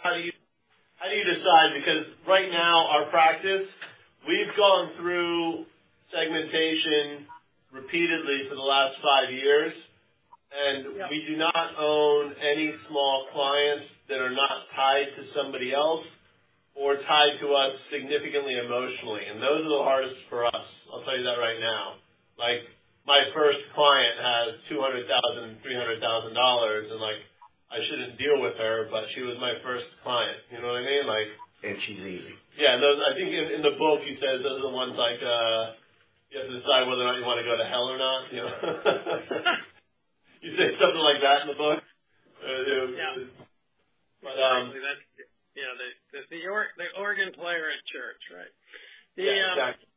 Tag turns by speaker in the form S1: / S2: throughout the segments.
S1: how do you decide? Because right now our practice, we've gone through segmentation repeatedly for the last 5 years, and we do not own any small clients that are not tied to somebody else or tied to us significantly emotionally, and those are the hardest for us. I'll tell you that right now. Like, my first client has $200,000, $300,000, and like, I shouldn't deal with her, but she was my first client. You know what I mean? Like,
S2: and she's easy.
S1: Yeah, and those, I think in the book he says those are the ones like you have to decide whether or not you want to go to hell or not. You know, you say something like that in the book. But
S3: exactly. That's the organ player at church, right?
S1: Exactly.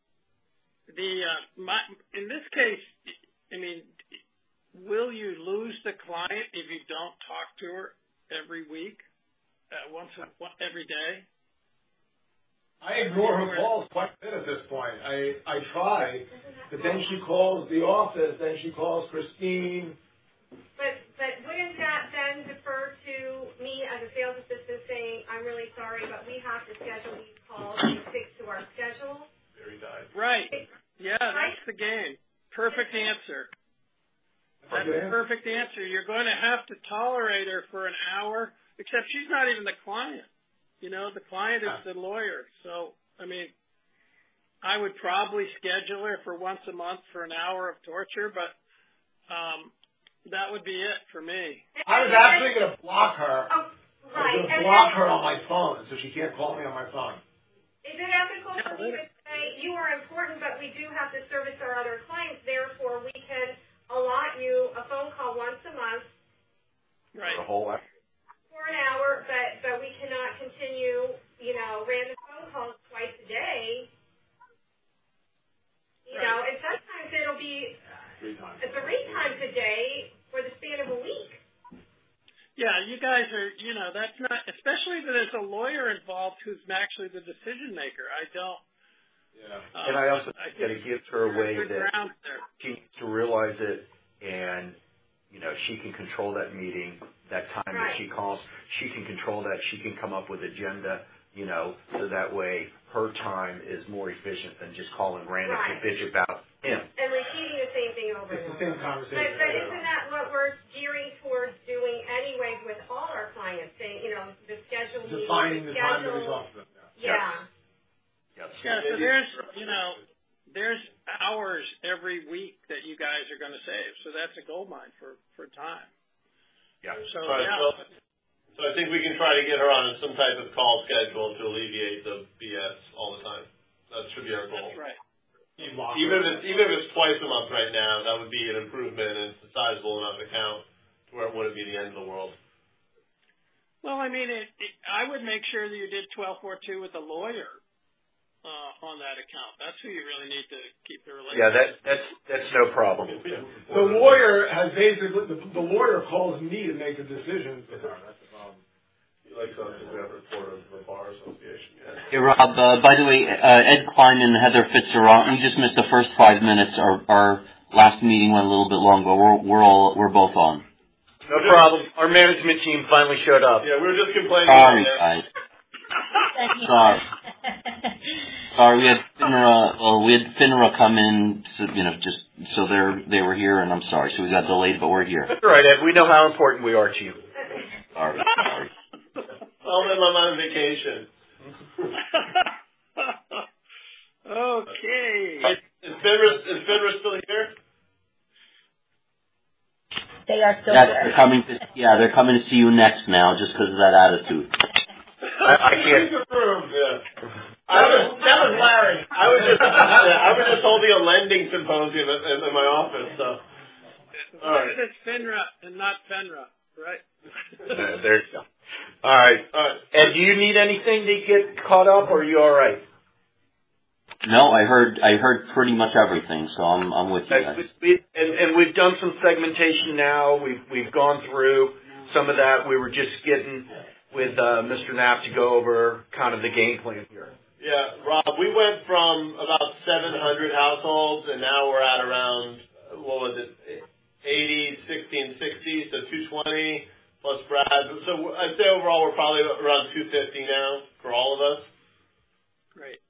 S3: In this case, I mean, will you lose the client if you don't talk to her every week, every day?
S4: I ignore her calls quite a bit at this point. I try, but then she calls the office, then she calls Christine.
S5: But wouldn't that then defer to me as a sales assistant saying, I'm really sorry, but we have to schedule these calls and stick to our schedule?
S1: Very nice.
S3: Right. Yeah, that's the game. Perfect answer. That's the perfect answer. You're going to have to tolerate her for an hour, except she's not even the client. You know, the client is the lawyer. So, I mean, I would probably schedule her for once a month for an hour of torture, but that would be it for me.
S4: I was actually going to block her.
S5: Oh, right.
S4: I was going to block her on my phone so she can't call me on my phone.
S5: Is it ethical for me to say, you are important, but we do have to service our other clients, therefore we can allot you a phone call once a month.
S3: Right.
S2: For a whole hour.
S5: For an hour, but we cannot continue, random phone calls twice a day. You know, and sometimes it'll be 3 times a day for the span of a week.
S3: Yeah, you guys are, that's not, especially if there's a lawyer involved who's actually the decision maker. I don't.
S2: Yeah. And I also think that it gives her a way that she needs to realize it, and, she can control that meeting, that time that she calls. She can control that. She can come up with agenda, so that way her time is more efficient than just calling random to bitch about him.
S5: And repeating the same thing over and over.
S4: It's the same conversation.
S5: But isn't that what we're gearing towards doing anyway with all our clients? Saying, the schedule meeting.
S4: Defining the time that we talk to them.
S5: Yeah.
S3: Yeah, so there's hours every week that you guys are going to save. So that's a gold mine for time.
S2: Yeah.
S3: So,
S1: So I think we can try to get her on some type of call schedule to alleviate the BS all the time. That should be our goal.
S3: That's right.
S1: Even if it's twice a month right now, that would be an improvement, and it's a sizable enough account to where it wouldn't be the end of the world.
S3: Well, I mean, I would make sure that you did 1242 with a lawyer on that account. That's who you really need to keep the relationship.
S2: Yeah, that's no problem.
S4: The lawyer has basically the lawyer calls me to make the decisions with her. That's the problem.
S1: He likes us to have a report of the Bar Association. Yeah.
S6: Hey, Rob, by the way, Ed Klein and Heather Fitzgerald, we just missed the first 5 minutes. Our last meeting went a little bit long, but we're both on.
S2: No problem. Our management team finally showed up.
S1: Yeah, we were just complaining.
S6: Sorry, guys. Sorry, we had FINRA come in, so they were here, and I'm sorry, so we got delayed, but we're here.
S2: That's all right, Ed. We know how important we are to you.
S6: Sorry.
S1: Tell them I'm on vacation.
S3: Okay.
S1: Is FINRA still here?
S7: They are still there.
S6: They're coming to see you next now, just because of that attitude.
S2: I can't.
S1: That was Larry. I was just holding a lending symposium in my office. So, all right.
S3: It's FINRA and not FINRA, right?
S2: There you go. All right. Ed, do you need anything to get caught up, or are you all right?
S6: No, I heard pretty much everything, so I'm with you guys.
S2: And we've done some segmentation now. We've gone through some of that. We were just getting with Mr. Knapp to go over kind of the game plan here.
S1: Yeah, Rob, we went from about 700 households, and now we're at around, 80, 60, and 60, so 220. plus Brad. So I'd say overall we're probably around 250 now for all of us.
S3: Great.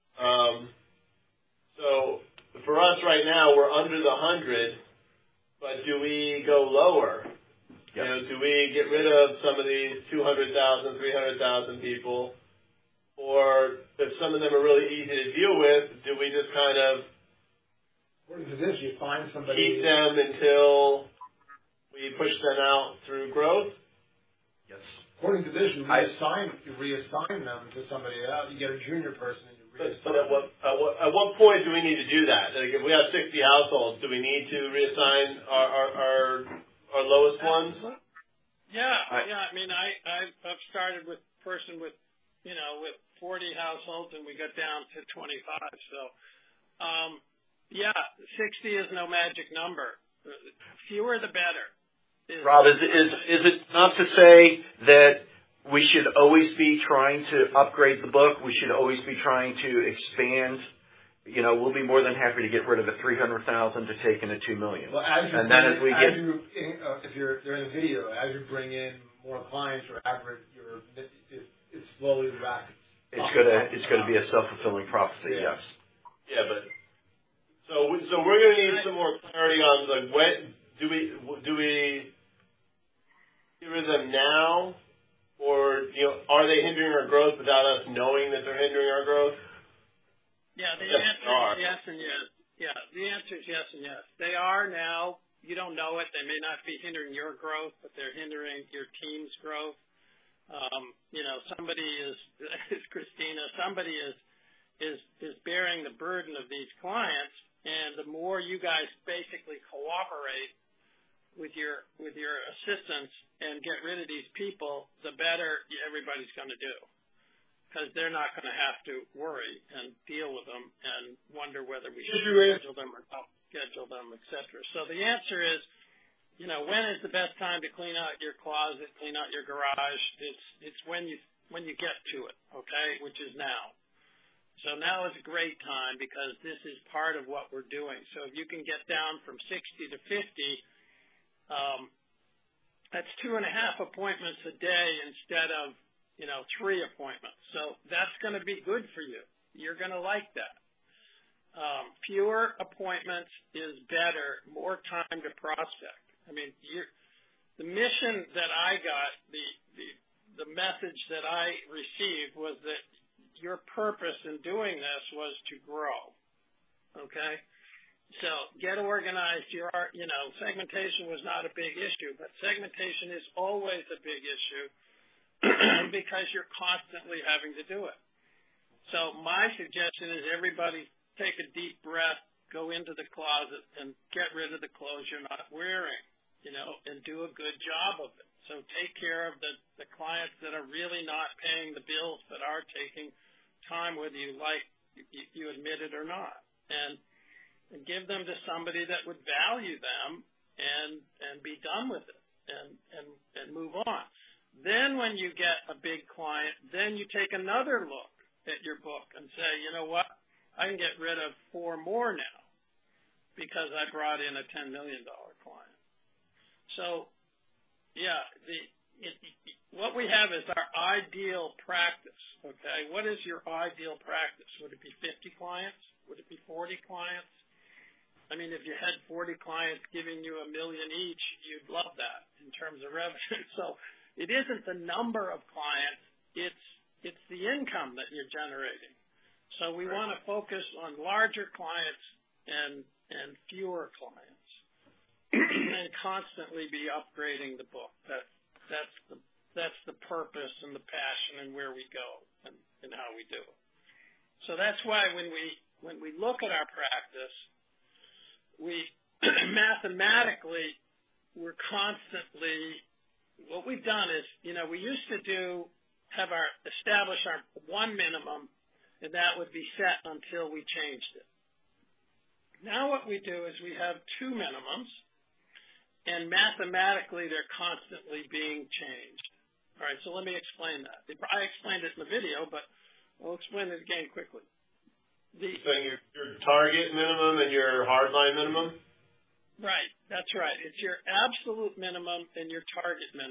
S1: So for us right now, we're under the 100, but do we go lower? Yep. You know, do we get rid of some of these 200,000, 300,000 people? Or if some of them are really easy to deal with, do we just kind of
S4: you find somebody,
S1: keep them until we push them out through growth?
S2: Yes.
S4: According to this, you reassign them to somebody else. You get a junior person and you reassign
S1: but at what point do we need to do that? Like if we have 60 households, do we need to reassign our lowest ones?
S3: Yeah. I mean, I've started with a person with 40 households, and we got down to 25. So, 60 is no magic number. Fewer the better.
S2: Rob, is it not to say that we should always be trying to upgrade the book? We should always be trying to expand. You know, we'll be more than happy to get rid of a 300,000 to take in a 2 million.
S4: Well, if you're in the video, as you bring in more clients, your average, it's slowly rapid.
S2: It's gonna be a self-fulfilling prophecy.
S4: Yeah.
S2: Yes.
S1: Yeah, but so we're gonna need some more clarity on like when do we get rid of them now, or are they hindering our growth without us knowing that they're hindering our growth?
S3: Yeah, the answer is yes and yes. Yeah, the answer is yes and yes. They are now. You don't know it. They may not be hindering your growth, but they're hindering your team's growth. Somebody is Christina. Somebody is bearing the burden of these clients, and the more you guys basically cooperate with your assistants and get rid of these people, the better everybody's going to do, because they're not going to have to worry and deal with them and wonder whether we should schedule them or not schedule them, et cetera. So the answer is, when is the best time to clean out your closet, clean out your garage? It's when you get to it, okay, which is now. So now is a great time because this is part of what we're doing. So if you can get down from 60 to 50, that's 2.5 appointments a day instead of 3 appointments. So that's going to be good for you. You're going to like that. Fewer appointments is better, more time to prospect. I mean, the mission that I got, the message that I received was that your purpose in doing this was to grow. Okay? So get organized. Segmentation was not a big issue, but segmentation is always a big issue because you're constantly having to do it. So my suggestion is everybody take a deep breath, go into the closet, and get rid of the clothes you're not wearing. And do a good job of it. So take care of the clients that are really not paying the bills but are taking time with you, like you admit it or not, and give them to somebody that would value them and be done with it and move on. Then when you get a big client, then you take another look at your book and say, you know what, I can get rid of 4 more now because I brought in a $10 million client. So, what we have is our ideal practice, okay? What is your ideal practice? Would it be 50 clients? Would it be 40 clients? I mean, if you had 40 clients giving you $1 million each, you'd love that in terms of revenue. So it isn't the number of clients, it's the income that you're generating. So we want to focus on larger clients and fewer clients. And constantly be upgrading the book. That's the purpose and the passion and where we go and how we do it. So that's why when we look at our practice, we mathematically we're constantly, what we've done is, we used to establish our 1 minimum, and that would be set until we changed it. Now what we do is we have 2 minimums. And mathematically, they're constantly being changed. All right, so let me explain that. I explained it in the video, but I'll explain it again quickly.
S1: So your target minimum and your hardline minimum?
S3: Right, that's right. It's your absolute minimum and your target minimum.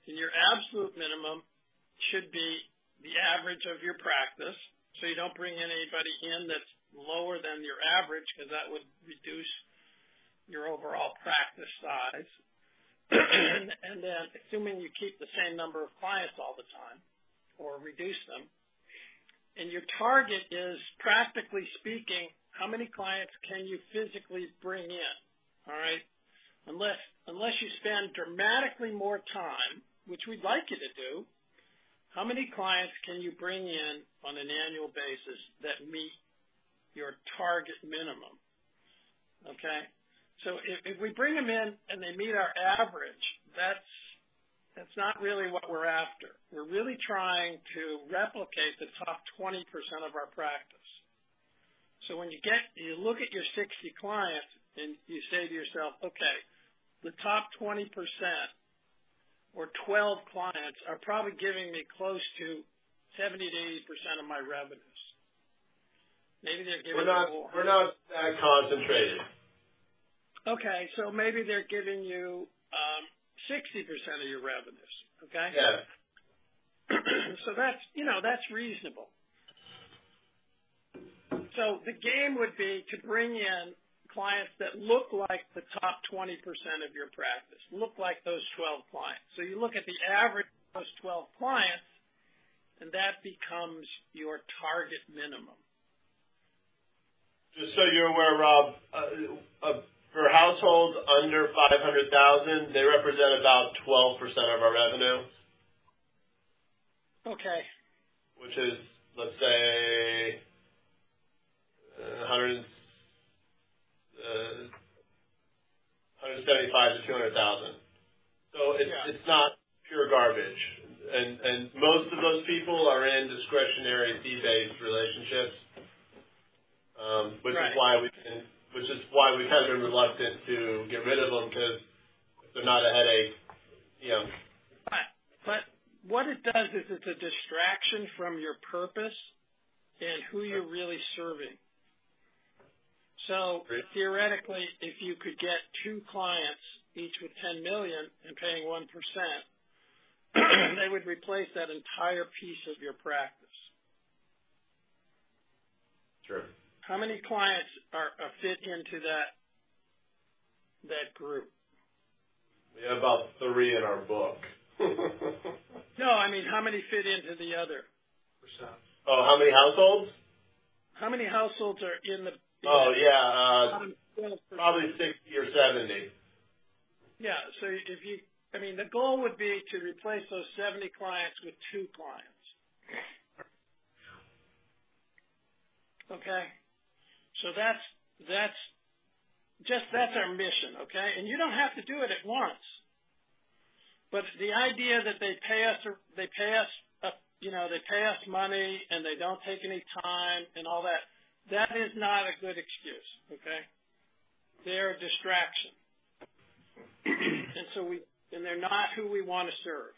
S3: And your absolute minimum should be the average of your practice. So you don't bring anybody in that's lower than your average, because that would reduce your overall practice size. And then assuming you keep the same number of clients all the time or reduce them, and your target is, practically speaking, how many clients can you physically bring in, all right? Unless you spend dramatically more time, which we'd like you to do, how many clients can you bring in on an annual basis that meet your target minimum, okay? So if we bring them in and they meet our average, that's not really what we're after. We're really trying to replicate the top 20% of our practice. So when you look at your 60 clients and you say to yourself, okay, the top 20% or 12 clients are probably giving me close to 70 to 80% of my revenues. Maybe they're giving me more.
S1: We're not that concentrated.
S3: Okay, so maybe they're giving you 60% of your revenues. Okay.
S1: Yeah.
S3: So that's reasonable. So the game would be to bring in clients that look like the top 20% of your practice, look like those 12 clients. So you look at the average of those 12 clients, and that becomes your target minimum.
S1: Just so you're aware, Rob, for households under 500,000, they represent about 12% of our revenue.
S3: Okay.
S1: Which is, let's say, 175 to 200,000. So it's not pure garbage, and most of those people are in discretionary fee-based relationships, which is why we've kind of been reluctant to get rid of them, because they're not a headache,
S3: But what it does is it's a distraction from your purpose and who you're really serving. So theoretically, if you could get 2 clients, each with $10 million and paying 1%, they would replace that entire piece of your practice.
S1: Sure.
S3: How many clients are fit into that group?
S1: We have about 3 in our book.
S3: No, I mean, how many fit into the other %?
S1: Oh, how many households?
S3: How many households are in the?
S1: Probably 60 or 70.
S3: Yeah, so the goal would be to replace those 70 clients with 2 clients. Okay, so that's our mission. Okay, and you don't have to do it at once. But the idea that they pay us money and they don't take any time and all that, that is not a good excuse. Okay, they're a distraction, and they're not who we want to serve.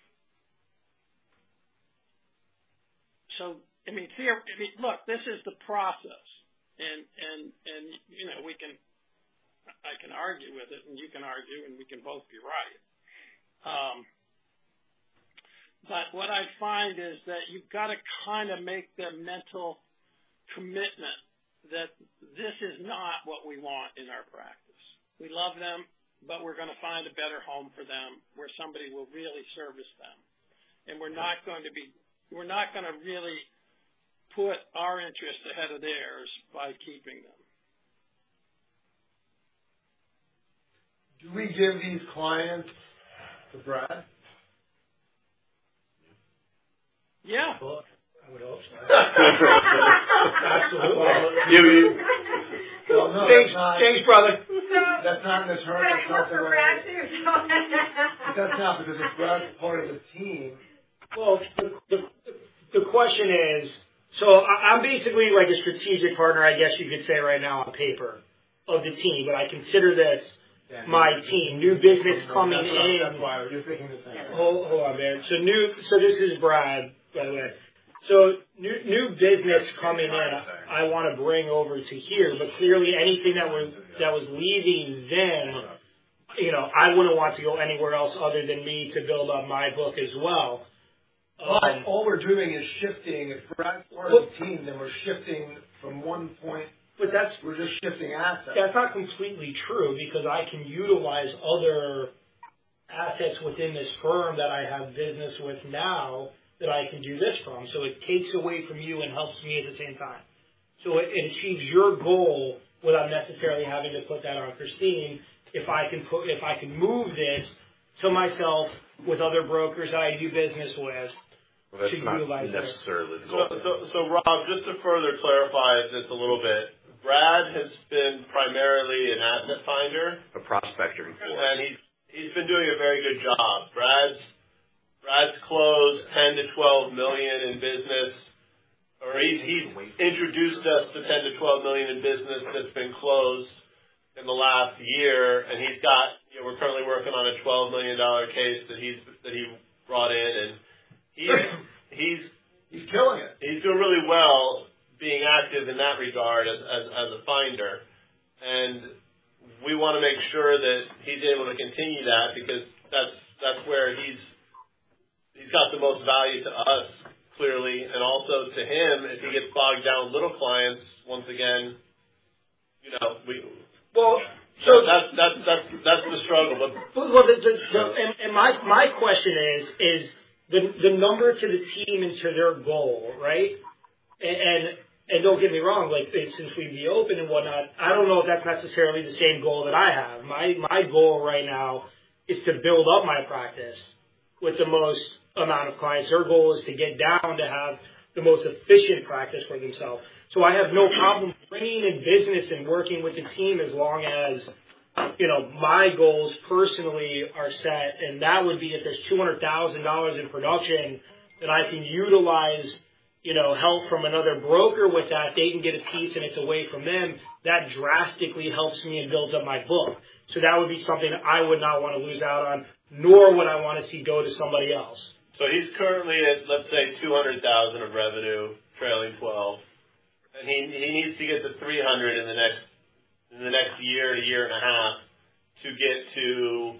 S3: So look, this is the process, and I can argue with it, and you can argue, and we can both be right. But what I find is that you've got to kind of make the mental commitment that this is not what we want in our practice. We love them, but we're going to find a better home for them where somebody will really service them. And we're not going to really put our interests ahead of theirs by keeping them.
S4: Do we give these clients to Brad?
S3: Yeah.
S4: Well, I would hope so.
S1: Absolutely.
S4: Well, no,
S8: thanks, brother.
S4: That's not in the term. That's not the way. That's not, because if Brad's part of the team.
S8: Well, the question is, so I'm basically like a strategic partner, I guess you could say right now on paper, of the team, but I consider this my team. New business coming in.
S4: That's why you're thinking the same.
S8: Hold on, man. So this is Brad, by the way. So new business coming in, I want to bring over to here, but clearly anything that was leaving them I wouldn't want to go anywhere else other than me to build up my book as well.
S4: But all we're doing is shifting. If Brad's part of the team, then we're shifting from one point.
S8: But
S4: we're just shifting assets.
S8: That's not completely true because I can utilize other assets within this firm that I have business with now that I can do this from. So it takes away from you and helps me at the same time. So it achieves your goal without necessarily having to put that on Christine. If I can move this to myself with other brokers that I do business with.
S2: Well, that's not necessarily the goal.
S1: So Rob, just to further clarify this a little bit, Brad has been primarily an asset finder,
S2: a prospector,
S1: and he's been doing a very good job. Brad's closed 10 to 12 million in business, or he's introduced us to 10 to 12 million in business that's been closed in the last year, and he's got. We're currently working on a $12 million case that he brought in, and he's
S4: killing it.
S1: He's doing really well being active in that regard as a finder, and we want to make sure that he's able to continue that because that's where he's got the most value to us clearly, and also to him if he gets bogged down with little clients. Once again, So that's the struggle.
S8: And my question is the number to the team and to their goal, right? And don't get me wrong, since we be open and whatnot, I don't know if that's necessarily the same goal that I have. My goal right now is to build up my practice with the most amount of clients. Their goal is to get down to have the most efficient practice for themselves. So I have no problem bringing in business and working with the team as long as, my goals personally are set. And that would be if there's $200,000 in production that I can utilize, help from another broker with that. They can get a piece and it's away from them. That drastically helps me and builds up my book. So that would be something that I would not want to lose out on, nor would I want to see go to somebody else.
S1: So he's currently at, let's say, 200,000 of revenue, trailing 12. And he needs to get to 300 in the next year and a half to get to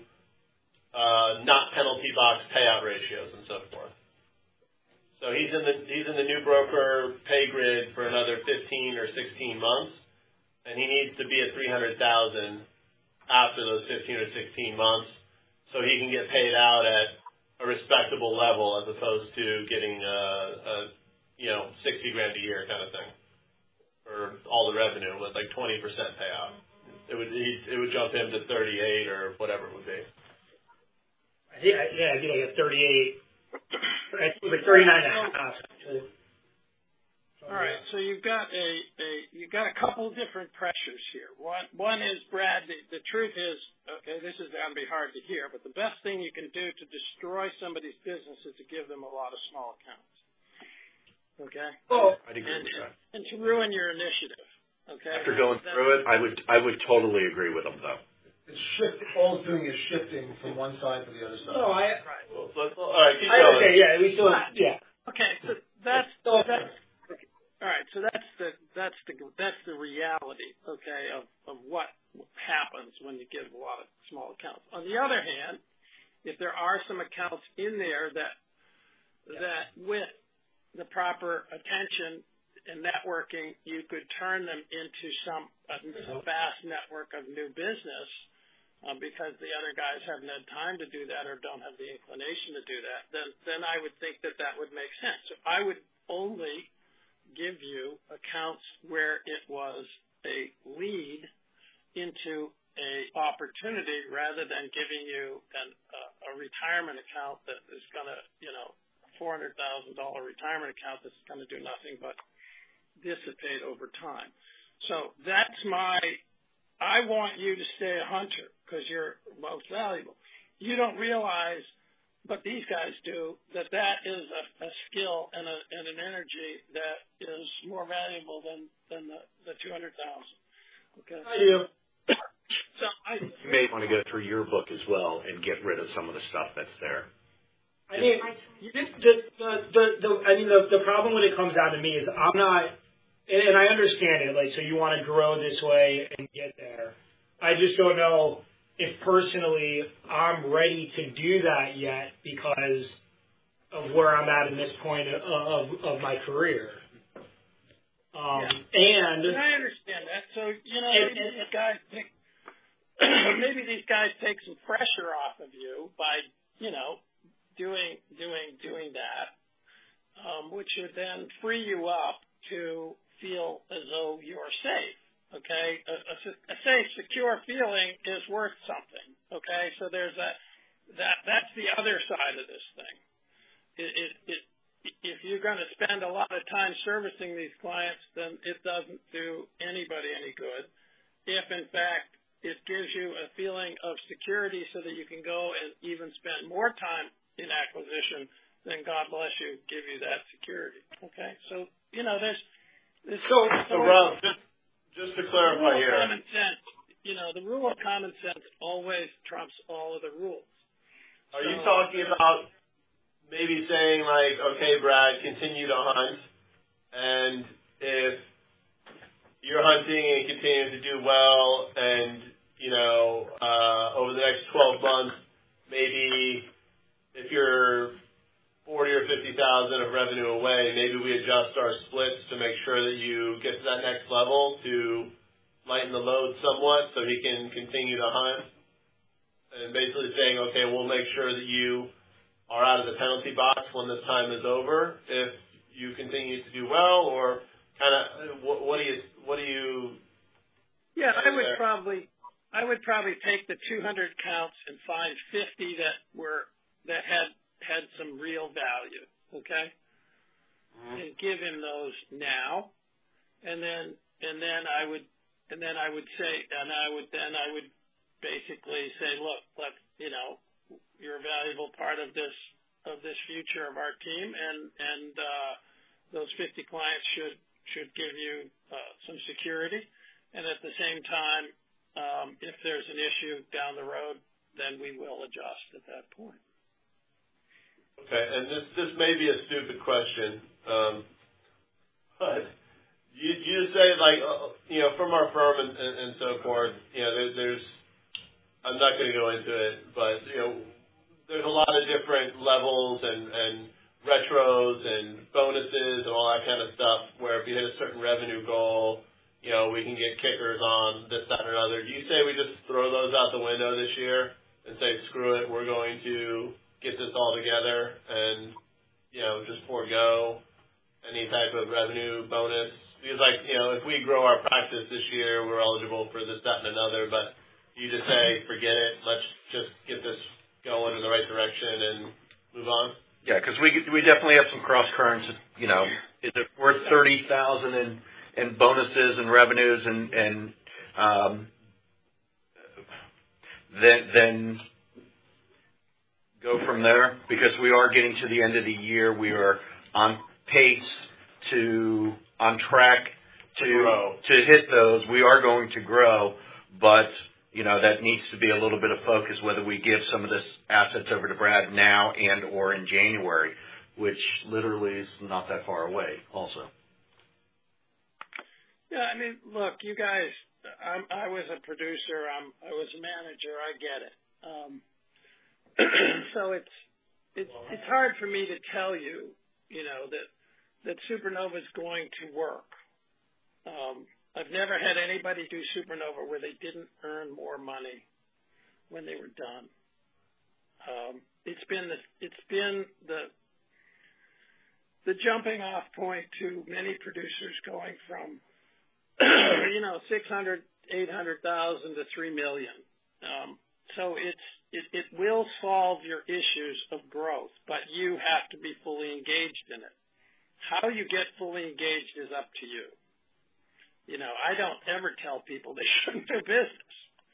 S1: not penalty box payout ratios and so forth. So he's in the new broker pay grid for another 15 or 16 months, and he needs to be at 300,000 after those 15 or 16 months, so he can get paid out at a respectable level as opposed to getting $60,000 a year kind of thing. For all the revenue with 20% payout. It would jump him to 38 or whatever it would be.
S8: I think like a 38. It was 39.5.
S3: All right, so you've got a couple different pressures here. One is, Brad, the truth is, okay, this is going to be hard to hear, but the best thing you can do to destroy somebody's business is to give them a lot of small accounts. Okay.
S2: I'd agree with that.
S3: And to ruin your initiative. Okay.
S2: After going through it, I would totally agree with them, though.
S4: It's all it's doing is shifting from one side to the other side.
S8: No,
S1: right. All right, keep going.
S8: Okay, yeah, we still, yeah.
S3: Okay, so that's all right. So that's the reality, okay, of what happens when you give a lot of small accounts. On the other hand, if there are some accounts in there that with the proper attention and networking, you could turn them into a vast network of new business because the other guys haven't had time to do that or don't have the inclination to do that, then I would think that would make sense. So I would only give you accounts where it was a lead into a opportunity rather than giving you a retirement account that is going to, $400,000 retirement account that's going to do nothing but dissipate over time. So I want you to stay a hunter because you're most valuable. You don't realize, but these guys do, that is a skill and an energy that is more valuable than the $200,000. Okay.
S8: I do.
S3: So
S2: you may want to go through your book as well and get rid of some of the stuff that's there.
S8: I mean, the problem when it comes down to me is I'm not, and I understand it. So you want to grow this way and get there. I just don't know if personally I'm ready to do that yet because of where I'm at in this point of my career. And
S3: I understand that. So, maybe these guys take some pressure off of you by, doing that, which would then free you up to feel as though you're safe. Okay, a safe, secure feeling is worth something. Okay, so there's that's the other side of this thing. If you're going to spend a lot of time servicing these clients, then it doesn't do anybody any good. If in fact it gives you a feeling of security so that you can go and even spend more time in acquisition, then God bless you, give you that security. Okay, so there's
S1: so Ralph, just to clarify here,
S3: common sense. The rule of common sense always trumps all of the rules.
S1: Are you talking about maybe saying like, okay, Brad, continue to hunt, and if you're hunting and continue to do well, and over the next 12 months, maybe if you're 40 or 50,000 of revenue away, maybe we adjust our splits to make sure that you get to that next level to lighten the load somewhat so he can continue to hunt. And basically saying, okay, we'll make sure that you are out of the penalty box when this time is over if you continue to do well, or kind of what do you?
S3: Yeah, I would probably take the 200 counts and find 50 that had some real value, okay? Mm-hmm. And give him those now, and then I would basically say, look, you're a valuable part of this future of our team, and those 50 clients should give you some security, and at the same time, if there's an issue down the road, then we will adjust at that point.
S1: Okay, and this may be a stupid question, but you say from our firm and so forth, there's I'm not going to go into it, but there's a lot of different levels and retros and bonuses and all that kind of stuff. Where if you hit a certain revenue goal, we can get kickers on this, that, and another. Do you say we just throw those out the window this year and say, screw it, we're going to get this all together and, just forego any type of revenue bonus? Because, if we grow our practice this year, we're eligible for this, that, and another, but you just say, forget it, let's just get this going in the right direction and move on?
S2: Yeah, because we definitely have some cross currents. Is it worth $30,000 in bonuses and revenues, and then go from there? Because we are getting to the end of the year, we are on track to hit those. We are going to grow, but that needs to be a little bit of focus, whether we give some of this assets over to Brad now and or in January, which literally is not that far away also.
S3: Yeah, look, you guys, I was a producer, I was a manager, I get it. So it's hard for me to tell you, that Supernova is going to work. I've never had anybody do Supernova where they didn't earn more money when they were done. It's been the jumping off point to many producers going from 600, 800,000 to 3 million. So it will solve your issues of growth, but you have to be fully engaged in it. How you get fully engaged is up to you. I don't ever tell people they shouldn't do business.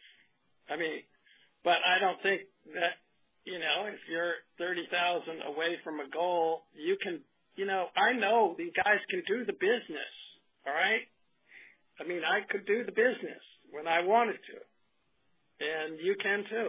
S3: But I don't think that, if you're 30,000 away from a goal, you can, I know these guys can do the business. All right. I could do the business when I wanted to, and you can too.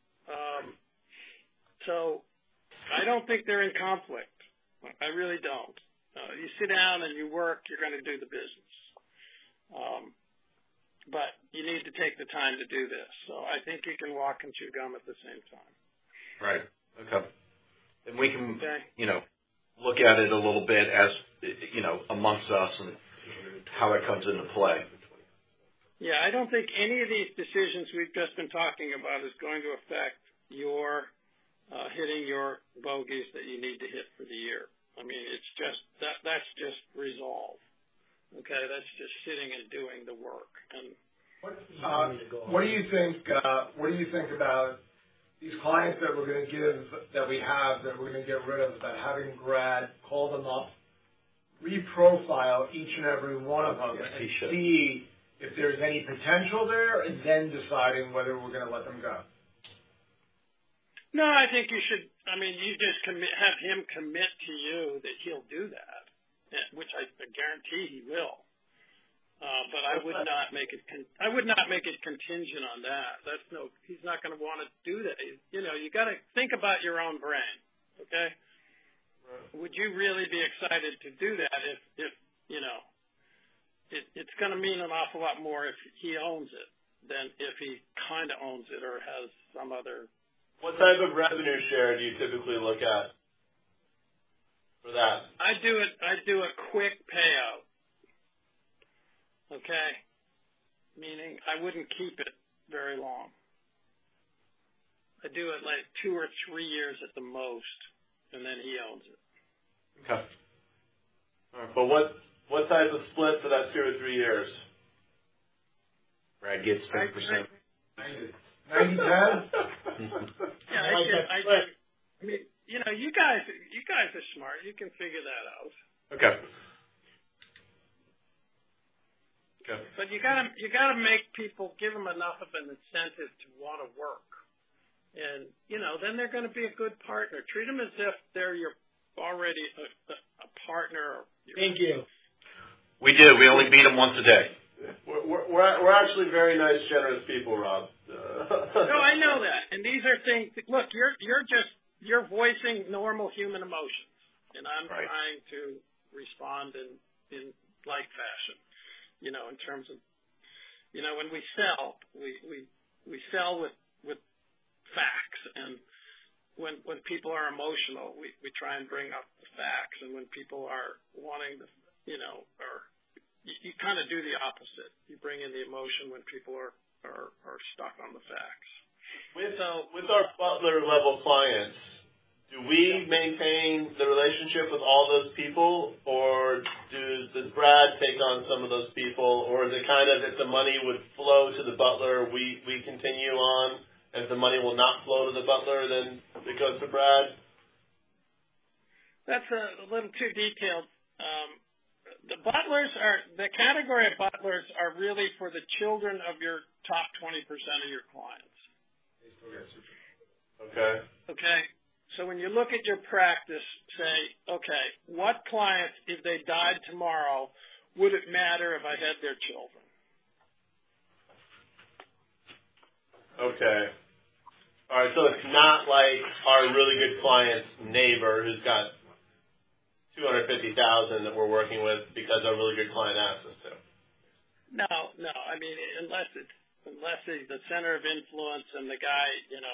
S3: So I don't think they're in conflict. I really don't. You sit down and you work, you're going to do the business. but you need to take the time to do this. So I think you can walk and chew gum at the same time.
S2: Right. Okay. And we can, look at it a little bit as, amongst us and how it comes into play.
S3: Yeah, I don't think any of these decisions we've just been talking about is going to affect your hitting your bogeys that you need to hit for the year. I mean, it's just that's just resolve. Okay, that's just sitting and doing the work. And
S4: what do you think? What do you think about these clients that we're going to that we're going to get rid of? That having Brad call them up, reprofile each and every one of them, and see if there's any potential there, and then deciding whether we're going to let them go.
S3: No, I think you should. I mean, you just have him commit to you that he'll do that, which I guarantee he will. But I would not make it. I would not make it contingent on that. He's not going to want to do that. You got to think about your own brain. Okay. Right. Would you really be excited to do that if it's going to mean an awful lot more if he owns it than if he kind of owns it or has some other.
S1: What type of revenue share do you typically look at for that?
S3: I do a quick payout. Okay? Meaning I wouldn't keep it very long. I do it like 2 or 3 years at the most, and then he owns it.
S1: Okay. All right. But what type of split for that 2 or 3 years?
S2: Brad gets 10%.
S4: 90-10?
S3: Yeah, I mean, you guys are smart. You can figure that out.
S2: Okay.
S3: But you gotta make people, give them enough of an incentive to want to work, and then they're going to be a good partner. Treat them as if they're already a partner.
S8: Thank you.
S2: We do. We only beat them once a day.
S1: We're actually very nice, generous people, Rob.
S3: No, I know that. And these are things. Look, you're voicing normal human emotions, and I'm trying to respond in like fashion. In terms of, when we sell, we sell with facts, and when people are emotional, we try and bring up the facts, and when people are wanting to, you kind of do the opposite. You bring in the emotion when people are stuck on the facts.
S1: With our Butler level clients, do we maintain the relationship with all those people, or does Brad take on some of those people, or is it kind of if the money would flow to the Butler, we continue on, and if the money will not flow to the Butler, then it goes to Brad?
S3: That's a little too detailed. The category of butlers are really for the children of your top 20% of your clients.
S1: Okay.
S3: Okay. So when you look at your practice, say, okay, what clients, if they died tomorrow, would it matter if I had their children?
S1: Okay. All right, so it's not like our really good client's neighbor who's got $250,000 that we're working with because our really good client asked us to.
S3: No. I mean, unless he's the center of influence and the guy,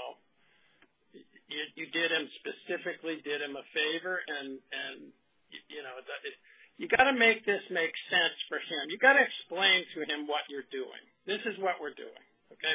S3: you did him a favor, and you got to make this make sense for him. You got to explain to him what you're doing. This is what we're doing. Okay,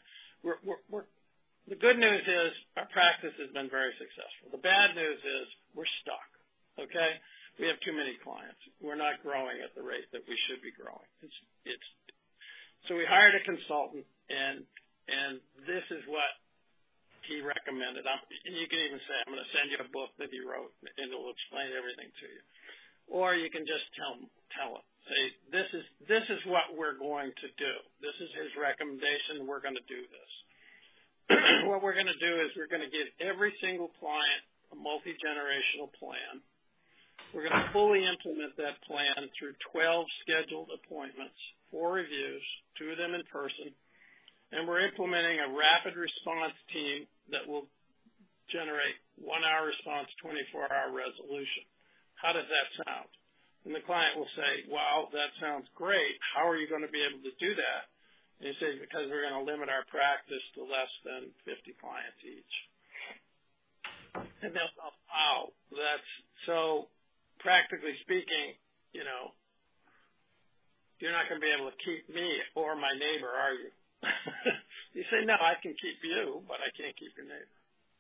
S3: the good news is our practice has been very successful. The bad news is we're stuck. Okay, we have too many clients. We're not growing at the rate that we should be growing. So we hired a consultant, and this is what he recommended. And you can even say, I'm going to send you a book that he wrote, and it will explain everything to you. Or you can just tell him, say, this is what we're going to do. This is his recommendation. We're going to do this. What we're going to do is we're going to give every single client a multi-generational plan. We're going to fully implement that plan through 12 scheduled appointments, 4 reviews, 2 of them in person, and we're implementing a rapid response team that will generate 1-hour response, 24-hour resolution. How does that sound? And the client will say, wow, that sounds great. How are you going to be able to do that? And you say, because we're going to limit our practice to less than 50 clients each. And they'll go, wow, that's so, practically speaking, you know, you're not going to be able to keep me or my neighbor, are you? You say, no, I can keep you, but I can't keep your neighbor.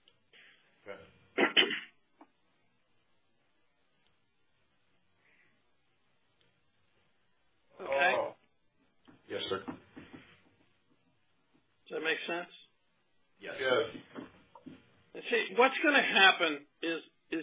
S3: Okay. Okay?
S2: Yes, sir.
S3: Does that make sense?
S2: Yes.
S3: And see, what's going to happen is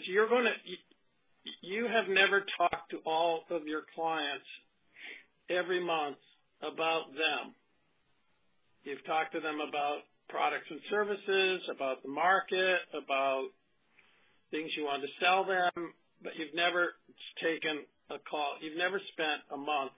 S3: you have never talked to all of your clients every month about them. You've talked to them about products and services, about the market, about things you want to sell them, but you've never taken a call. You've never spent a month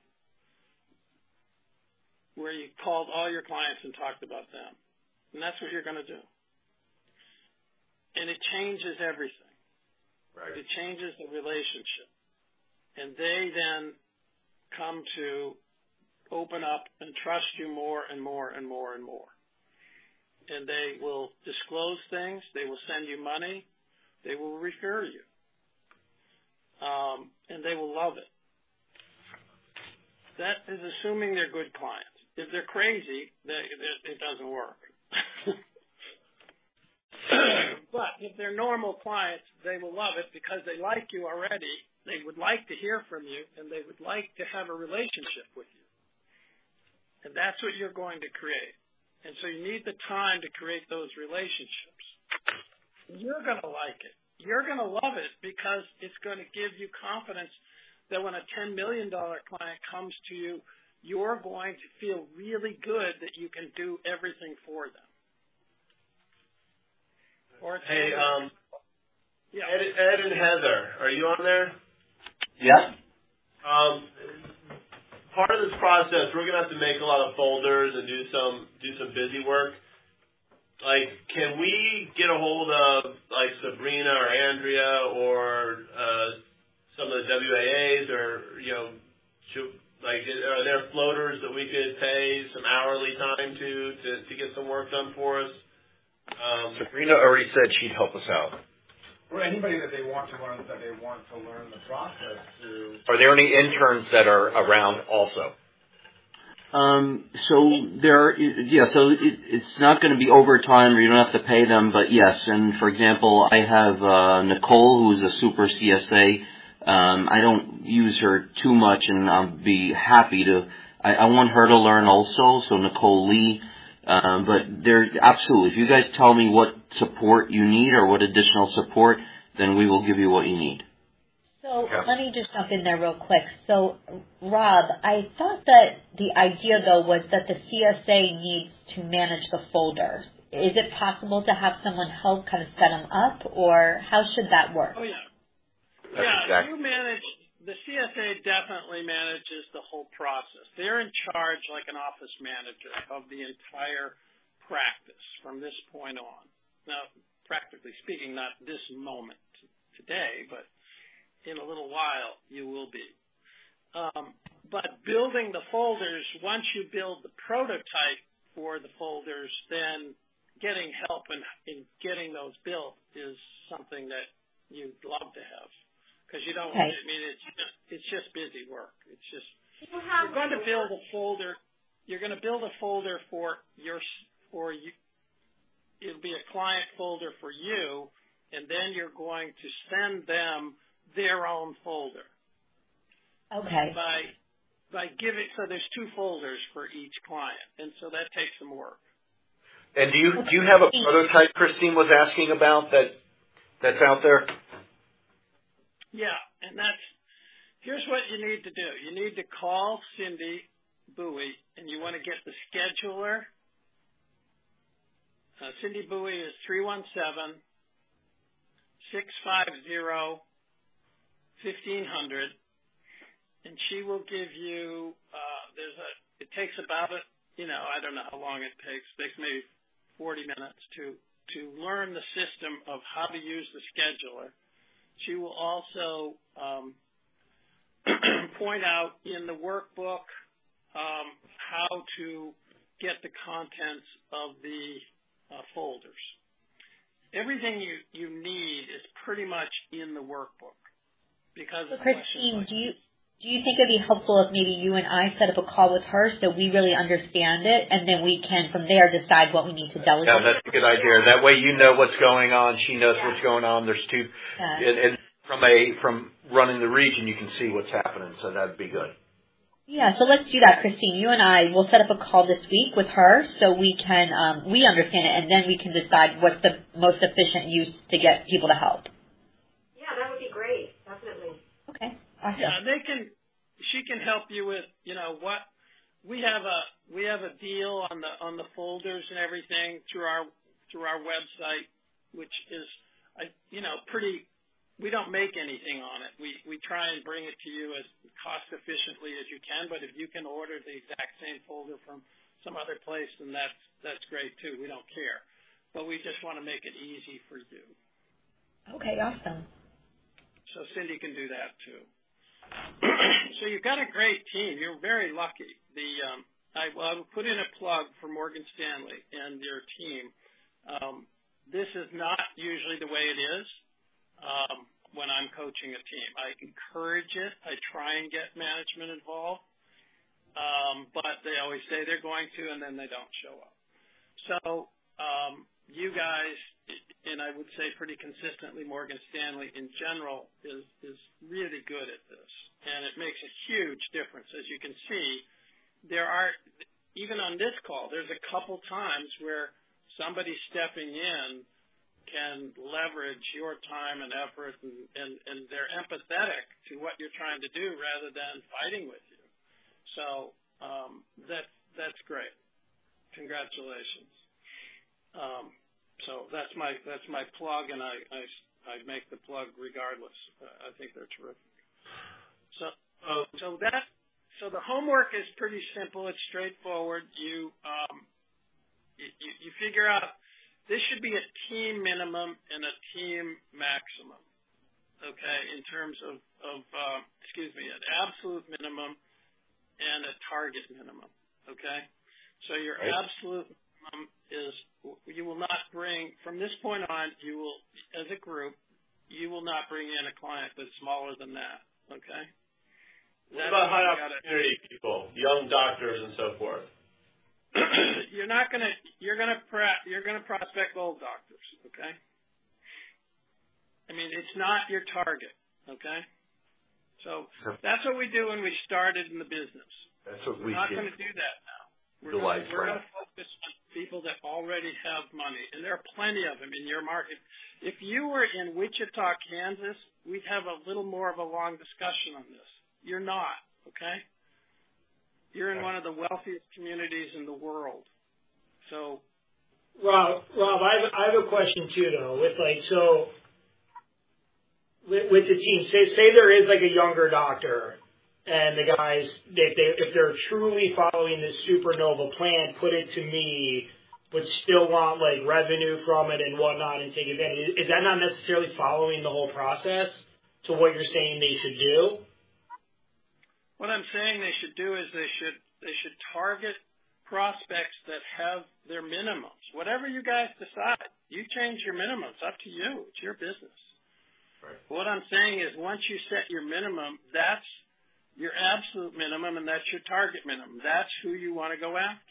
S3: where you called all your clients and talked about them. And that's what you're going to do. And it changes everything.
S2: Right.
S3: It changes the relationship. And they then come to open up and trust you more and more and more and more. And they will disclose things. They will send you money. They will refer you. And they will love it. That is assuming they're good clients. If they're crazy, it doesn't work. But if they're normal clients, they will love it because they like you already. They would like to hear from you, and they would like to have a relationship with you. And that's what you're going to create. And so you need the time to create those relationships. You're going to like it. You're going to love it because it's going to give you confidence that when a $10 million client comes to you, you're going to feel really good that you can do everything for them. Or
S1: hey,
S3: yeah.
S1: Ed and Heather, are you on there?
S6: Yeah.
S1: Part of this process, we're gonna have to make a lot of folders and do some busy work. Like, can we get a hold of like Sabrina or Andrea or some of the WAAs, or are there floaters that we could pay some hourly time to get some work done for us?
S2: Sabrina already said she'd help us out.
S4: Or anybody that they want to learn the process to.
S2: Are there any interns that are around also?
S6: It's not going to be overtime, or you don't have to pay them, but yes. And for example, I have Nicole, who's a super CSA. I don't use her too much, and I'll be happy to. I want her to learn also. So Nicole Lee. But there, absolutely. If you guys tell me what support you need or what additional support, then we will give you what you need.
S7: So let me just jump in there real quick. So, Rob, I thought that the idea, though, was that the CSA needs to manage the folders. Is it possible to have someone help kind of set them up, or how should that work?
S3: Oh, yeah.
S2: Exactly.
S3: You manage. The CSA definitely manages the whole process. They're in charge, like an office manager, of the entire practice from this point on. Now, practically speaking, not this moment today, but in a little while you will be. But building the folders, once you build the prototype for the folders, then getting help in getting those built is something that you'd love to have. Because you don't.
S7: Okay.
S3: I mean, it's just busy work. It's just you're going to build a folder. You're going to build a folder for you. It'll be a client folder for you, and then you're going to send them their own folder.
S7: Okay.
S3: By giving, so there's 2 folders for each client, and so that takes some work.
S2: And do you have a prototype Christine was asking about that's out there?
S3: Yeah, and here's what you need to do. You need to call Cindy Bowie, and you want to get the scheduler. Cindy Bowie is 317-650-1500, and she will give you, it takes about, I don't know how long it takes. It takes maybe 40 minutes to learn the system of how to use the scheduler. She will also point out in the workbook how to get the contents of the folders. Everything you need is pretty much in the workbook because
S7: so Christine, do you think it'd be helpful if maybe you and I set up a call with her so we really understand it, and then we can from there decide what we need to delegate?
S2: Yeah, that's a good idea. That way you know what's going on. She knows what's going on. There's two, and from running the region, you can see what's happening. So that'd be good.
S7: Yeah, so let's do that, Christine. You and I will set up a call this week with her so we can we understand it, and then we can decide what's the most efficient use to get people to help.
S5: Yeah, that would be great. Definitely.
S7: Okay. Awesome.
S3: Yeah, she can help you with, what we have a deal on the folders and everything through our website, which is, pretty. We don't make anything on it. We try and bring it to you as cost efficiently as you can. But if you can order the exact same folder from some other place, then that's great too. We don't care, but we just want to make it easy for you.
S7: Okay. Awesome.
S3: So Cindy can do that too. So you've got a great team. You're very lucky. I will put in a plug for Morgan Stanley and their team. This is not usually the way it is when I'm coaching a team. I encourage it. I try and get management involved, but they always say they're going to, and then they don't show up. So you guys, and I would say pretty consistently, Morgan Stanley in general is really good at this, and it makes a huge difference. As you can see, there are, even on this call, there's a couple times where somebody stepping in can leverage your time and effort, and they're empathetic to what you're trying to do rather than fighting with you. So that's great. Congratulations. So that's my plug, and I make the plug regardless. I think they're terrific. So the homework is pretty simple. It's straightforward. You figure out this should be a team minimum and a team maximum. Okay, in terms of an absolute minimum and a target minimum. Okay, so your absolute is you will not bring, from this point on, you will, as a group, you will not bring in a client that's smaller than that, okay?
S1: What about high opportunity people, young doctors and so forth?
S3: You're gonna prospect old doctors, okay? I mean, it's not your target, okay? So that's what we do when we started in the business.
S2: That's what
S3: We're not going to do that now. We're going to focus on people that already have money, and there are plenty of them in your market. If you were in Wichita, Kansas, we'd have a little more of a long discussion on this. You're not, okay? You're in one of the wealthiest communities in the world. So,
S8: Rob, I have a question too, though. With the team, say there is like a younger doctor, and the guys, if they're truly following this Supernova plan, put it to me, but still want like revenue from it and whatnot and take advantage. Is that not necessarily following the whole process to what you're saying they should do?
S3: What I'm saying they should do is they should target prospects that have their minimums. Whatever you guys decide, you change your minimums. Up to you. It's your business. Right. What I'm saying is once you set your minimum, that's your absolute minimum, and that's your target minimum. That's who you want to go after.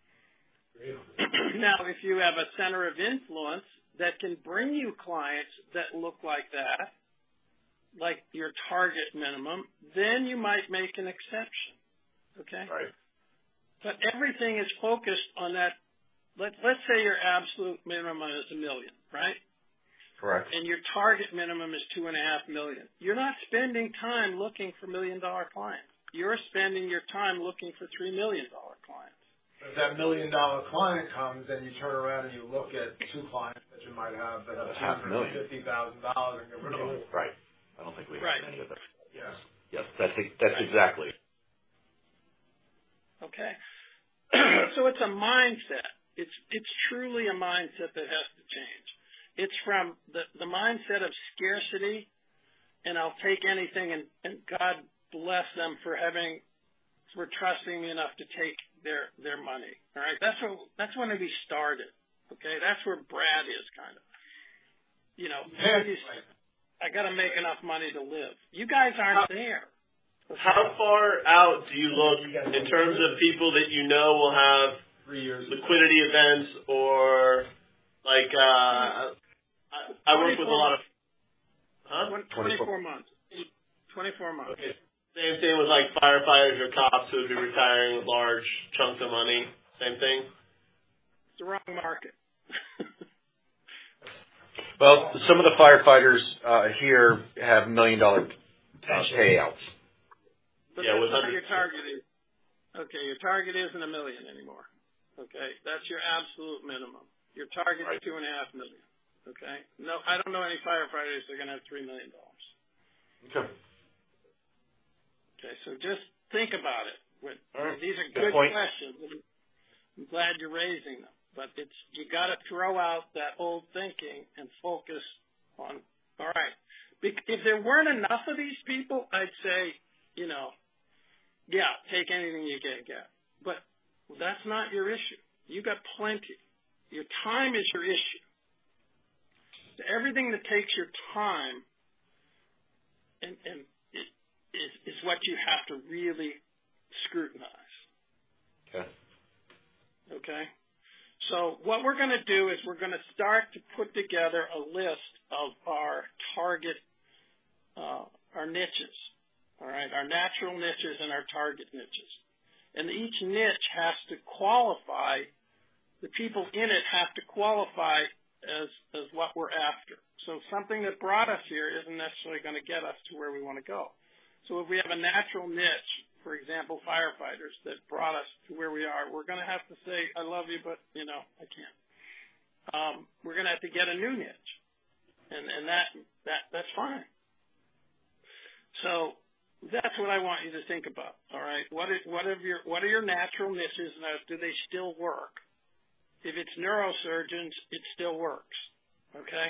S3: Now, if you have a center of influence that can bring you clients that look like that, like your target minimum, then you might make an exception. Okay?
S1: Right.
S3: But everything is focused on that. Let's say your absolute minimum is $1 million, right?
S2: Correct.
S3: And your target minimum is $2.5 million. You're not spending time looking for $1 million clients. You're spending your time looking for $3 million clients.
S4: If that $1 million client comes, then you turn around and you look at two clients that you might have that have $250,000 and get rid of them.
S2: Right. I don't think we have any of that.
S4: Yes.
S2: Yes, that's exactly.
S3: Okay. So it's a mindset. It's truly a mindset that has to change. It's from the mindset of scarcity, and I'll take anything, and God bless them for trusting me enough to take their money. All right, that's when we started. Okay, that's where Brad is kind of. You know, I got to make enough money to live. You guys aren't there. Okay.
S1: How far out do you look in terms of people that you know will have
S4: 3 years
S1: liquidity events or like I work with a lot of
S3: 24 months. 24 months.
S1: Okay. Same thing with like firefighters or cops who would be retiring with large chunks of money. Same thing.
S3: It's the wrong market.
S2: Well, some of the firefighters here have $1 million payouts.
S3: But that's not your target is. Okay, your target isn't $1 million anymore. Okay, that's your absolute minimum. Your target is $2.5 million. Okay, no, I don't know any firefighters that are going to have $3 million.
S2: Okay.
S3: Okay, so just think about it.
S2: Right.
S3: These are good questions. I'm glad you're raising them, but you got to throw out that old thinking and focus on. All right, if there weren't enough of these people, I'd say, take anything you can get. But that's not your issue. You got plenty. Your time is your issue. So everything that takes your time and is what you have to really scrutinize.
S2: Okay.
S3: Okay? So what we're going to do is we're going to start to put together a list of our target, our niches. All right, our natural niches and our target niches. And each niche has to qualify, the people in it have to qualify as what we're after. So something that brought us here isn't necessarily going to get us to where we want to go. So if we have a natural niche, for example, firefighters, that brought us to where we are, we're going to have to say, I love you, but, I can't. We're going to have to get a new niche. And that's fine. So that's what I want you to think about. All right. What are your natural niches, and do they still work? If it's neurosurgeons, it still works. Okay.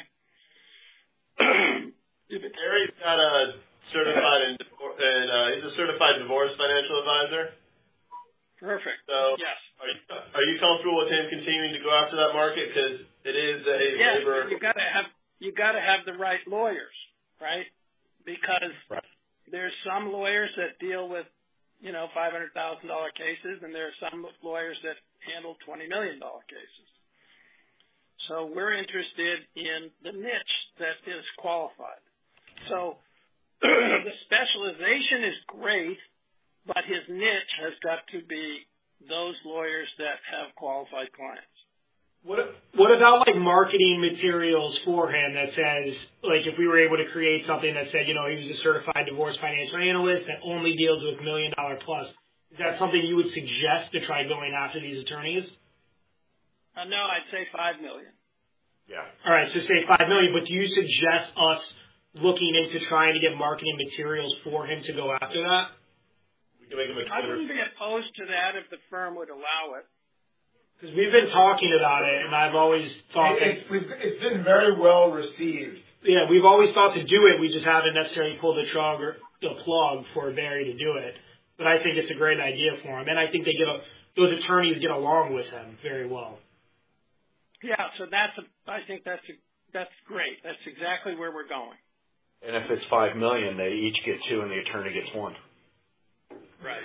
S1: If Harry's got a certified he's a certified divorce financial advisor.
S3: Perfect.
S1: So
S3: yes.
S1: Are you comfortable with him continuing to go after that market because it is a labor?
S3: You got to have the right lawyers, right? Because there's some lawyers that deal with, $500,000 cases, and there are some lawyers that handle $20 million cases. So we're interested in the niche that is qualified. So the specialization is great, but his niche has got to be those lawyers that have qualified clients.
S8: What about like marketing materials for him that says, like if we were able to create something that said, he was a certified divorce financial analyst that only deals with $1 million plus. Is that something you would suggest to try going after these attorneys?
S3: No, I'd say $5 million.
S2: Yeah.
S8: All right, so say $5 million, but do you suggest us looking into trying to get marketing materials for him to go after that?
S1: We can make him a Twitter.
S3: I wouldn't be opposed to that if the firm would allow it.
S8: Because we've been talking about it, and I've always thought
S4: it's been very well received.
S8: Yeah, we've always thought to do it. We just haven't necessarily pulled the plug for Barry to do it. But I think it's a great idea for him, and I think those attorneys get along with him very well.
S3: Yeah, so I think that's great. That's exactly where we're going.
S2: And if it's $5 million, they each get 2, and the attorney gets 1.
S3: Right.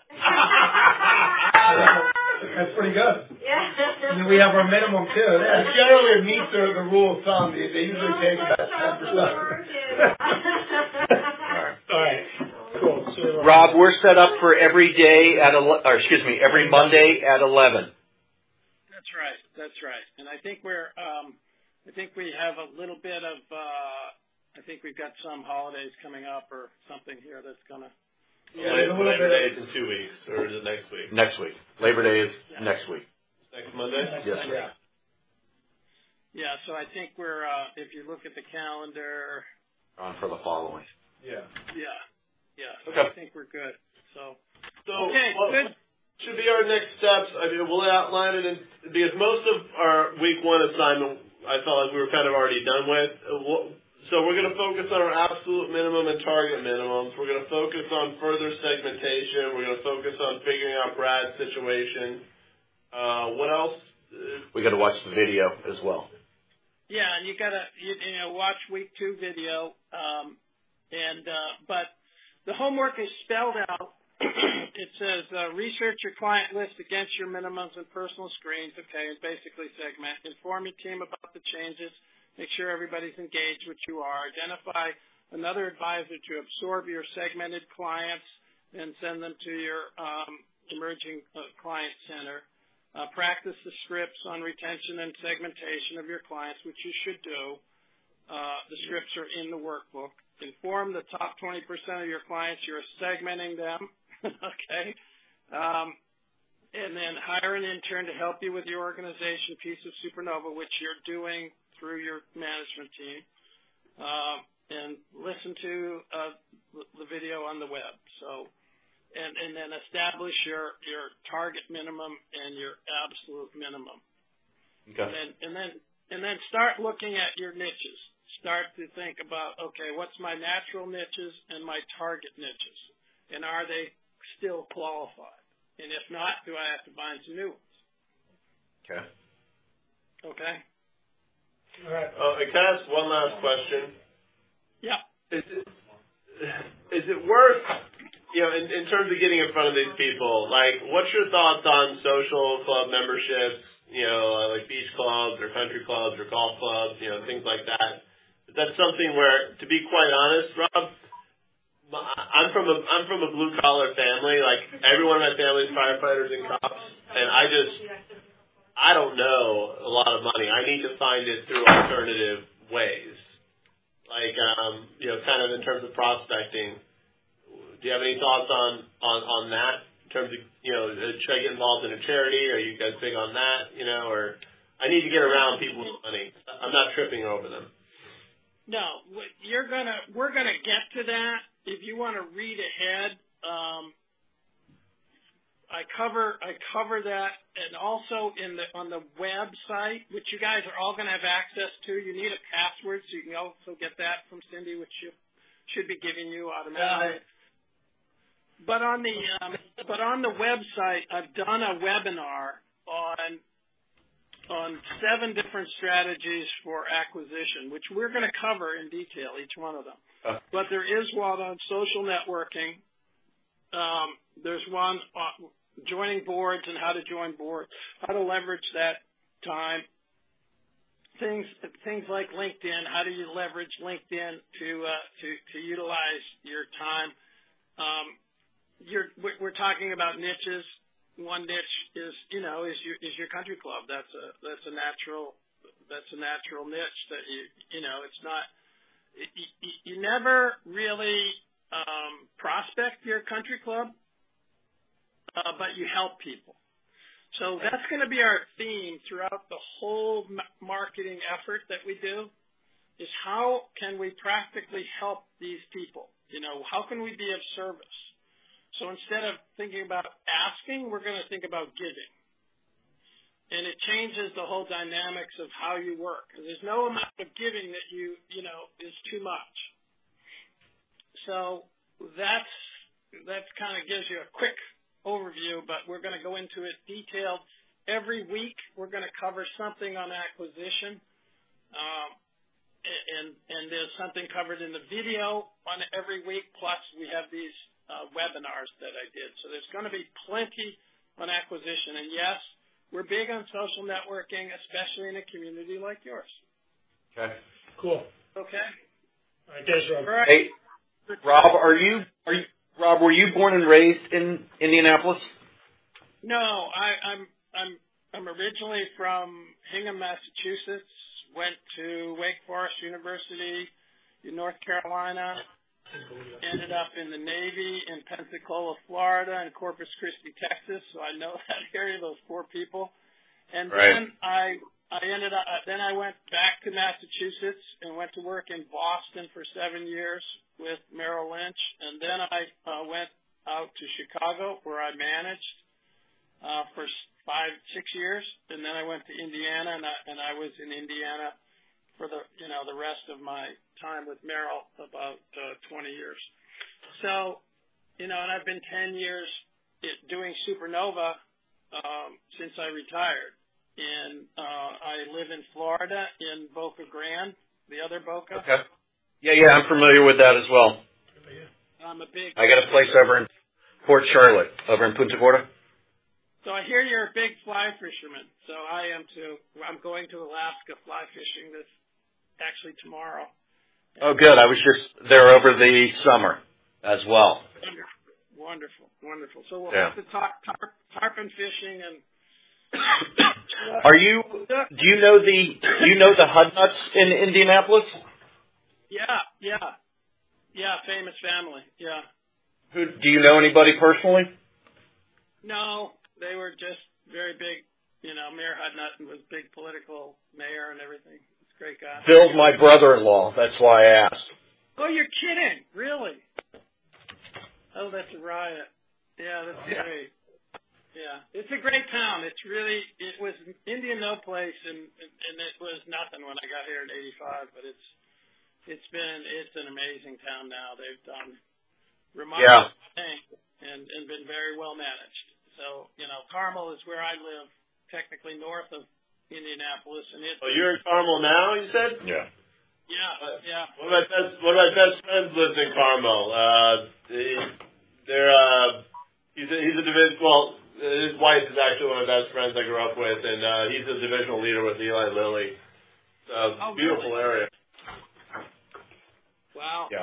S4: That's pretty good.
S5: Yeah.
S4: And then we have our minimum too. Yeah, generally it meets the rule of thumb. They usually take about 10%.
S8: All right. Cool. So,
S2: Rob, we're set up for every Monday at 11.
S3: That's right. And I think we have a little bit of. I think we've got some holidays coming up or something here that's gonna.
S1: Yeah, Labor Day is in 2 weeks, or is it next week?
S2: Next week. Labor Day is next week.
S1: Next Monday?
S2: Yes, sir.
S3: Yeah, so I think we're, if you look at the calendar.
S2: On for the following.
S3: Yeah. So
S2: Okay.
S3: I think we're good. So
S1: okay,
S3: good.
S1: Should be our next steps. I mean, we'll outline it because most of our week 1 assignment, I felt like we were kind of already done with. So we're going to focus on our absolute minimum and target minimums. We're going to focus on further segmentation. We're going to focus on figuring out Brad's situation. What else?
S2: We got to watch the video as well.
S3: Yeah, and you got to watch week 2 video. But the homework is spelled out. It says research your client list against your minimums and personal screens. Okay, and basically segment. Inform your team about the changes. Make sure everybody's engaged, which you are. Identify another advisor to absorb your segmented clients and send them to your emerging client center. Practice the scripts on retention and segmentation of your clients, which you should do. The scripts are in the workbook. Inform the top 20% of your clients you're segmenting them. Okay. And then hire an intern to help you with your organization piece of Supernova, which you're doing through your management team. And listen to the video on the web. So, and then establish your target minimum and your absolute minimum.
S2: Okay.
S3: And then start looking at your niches. Start to think about, okay, what's my natural niches and my target niches? And are they still qualified? And if not, do I have to find some new ones?
S2: Okay.
S3: Okay.
S1: All right. Can I ask one last question?
S3: Yeah.
S1: Is it worth, in terms of getting in front of these people, like, what's your thoughts on social club memberships, like beach clubs or country clubs or golf clubs, things like that? Is that something where, to be quite honest, Rob, I'm from a blue collar family. Like, everyone in my family is firefighters and cops, and I don't know a lot of money. I need to find it through alternative ways, like kind of in terms of prospecting. Do you have any thoughts on that in terms of should I get involved in a charity? Are you guys big on that? Or I need to get around people's money. I'm not tripping over them.
S3: No, we're gonna get to that. If you want to read ahead, I cover that, and also on the website, which you guys are all going to have access to. You need a password, so you can also get that from Cindy, which she should be giving you automatically. But on the website, I've done a webinar on 7 different strategies for acquisition, which we're going to cover in detail, each one of them. But there is one on social networking. There's one on joining boards and how to join boards, how to leverage that time. Things like LinkedIn. How do you leverage LinkedIn to utilize your time? We're talking about niches. One niche is your country club. That's a natural niche that it's not. You never really prospect your country club, but you help people. So that's going to be our theme throughout the whole marketing effort that we do, is how can we practically help these people? How can we be of service? So instead of thinking about asking, we're going to think about giving. And it changes the whole dynamics of how you work. Because there's no amount of giving that is too much. So that kind of gives you a quick overview, but we're going to go into it detailed. Every week we're going to cover something on acquisition. And there's something covered in the video on every week, plus we have these webinars that I did. So there's going to be plenty on acquisition. And yes, we're big on social networking, especially in a community like yours.
S2: Okay.
S8: Cool.
S3: Okay.
S8: All right, thanks, Rob.
S3: All right.
S2: Hey, Rob, were you born and raised in Indianapolis?
S3: No, I'm originally from Hingham, Massachusetts. Went to Wake Forest University in North Carolina. Ended up in the Navy in Pensacola, Florida, and Corpus Christi, Texas. So I know that area, those 4 people. And
S2: right.
S3: Then I ended up. Then I went back to Massachusetts and went to work in Boston for 7 years with Merrill Lynch. And then I went out to Chicago, where I managed for 5-6 years. And then I went to Indiana, and I was in Indiana for the rest of my time with Merrill, about 20 years. So, and I've been 10 years doing Supernova since I retired. And I live in Florida in Boca Grande, the other Boca.
S2: Okay. Yeah, I'm familiar with that as well. I got a place over in Port Charlotte, over in Punta Gorda.
S3: So I hear you're a big fly fisherman. So I am too. I'm going to Alaska fly fishing this actually tomorrow.
S2: Oh, good. I was just there over the summer as well.
S3: Wonderful. So we'll have to talk tarpon fishing and.
S2: Do you know the Hudnuts in Indianapolis?
S3: Yeah, famous family. Yeah.
S2: Do you know anybody personally?
S3: No, they were just very big. Mayor Hudnut was big political mayor and everything. It's a great guy.
S2: Bill's my brother-in-law. That's why I asked.
S3: Oh, you're kidding? Really? Oh, that's a riot. Yeah, that's great. Yeah, it's a great town. It was Indian no place, and it was nothing when I got here in '85. But it's an amazing town now. They've done remarkable things and been very well managed. So Carmel is where I live, technically north of Indianapolis, and it.
S1: Oh, you're in Carmel now? You said?
S2: Yeah.
S3: Yeah.
S1: One of my best friends lives in Carmel. He's a division. Well. His wife is actually one of the best friends I grew up with, and he's a divisional leader with Eli Lilly. Beautiful area.
S3: Wow.
S2: Yeah.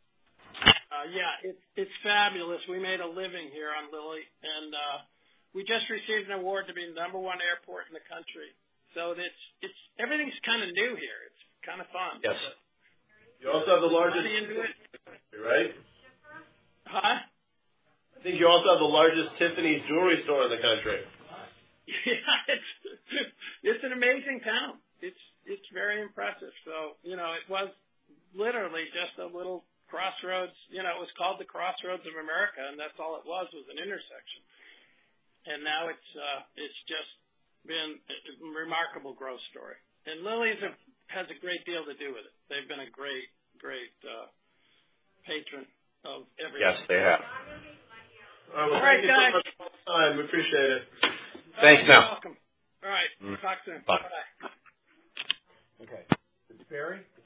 S3: It's fabulous. We made a living here on Lilly, and we just received an award to be the #1 airport in the country. So it's everything's kind of new here. It's kind of fun.
S2: Yes.
S1: You also have the largest, right?
S3: Huh?
S1: I think you also have the largest Tiffany's jewelry store in the country.
S3: Yeah, it's an amazing town. It's very impressive. So it was literally just a little crossroads. It was called the Crossroads of America, and that's all it was an intersection. And now it's just been a remarkable growth story. And Lilly's has a great deal to do with it. They've been a great patron of everything.
S2: Yes, they have.
S1: All right, guys. Thank you so much for the time. We appreciate it.
S2: Thanks, now.
S3: You're welcome. All right. Talk soon.
S2: Bye.
S3: Bye.
S4: Okay. Barry?